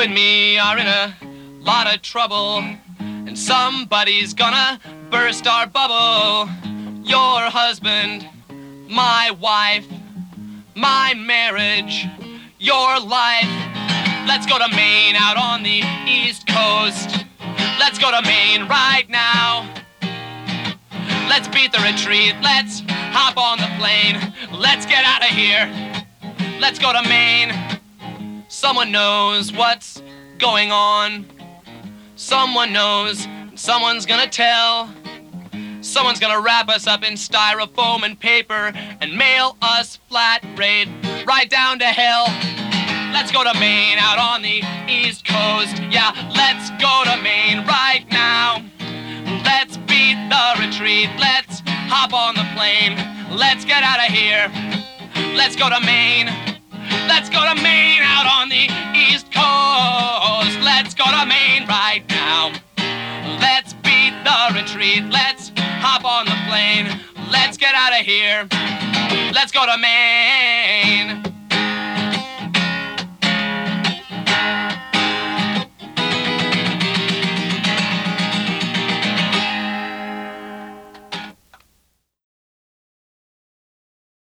and me are in a lot of trouble, and somebody's gonna burst our bubble. Your husband, my wife, my marriage, your life. Let's go to Maine out on the East Coast. Let's go to Maine right now. Let's beat the retreat. Let's hop on the plane. Let's get out of here. Let's go to Maine. Someone knows what's going on. Someone knows. Someone's gonna tell. Someone's gonna wrap us up in styrofoam and paper and mail us flat rate right down to hell. Let's go to Maine out on the East Coast. Yeah, let's go to Maine right now. Let's beat the retreat. Let's hop on the plane. Let's get out of here. Let's go to Maine. Let's go to Maine out on the East Coast. Let's go to Maine right now. Let's beat the retreat. Let's hop on the plane. Let's get out of here. Let's go to Maine.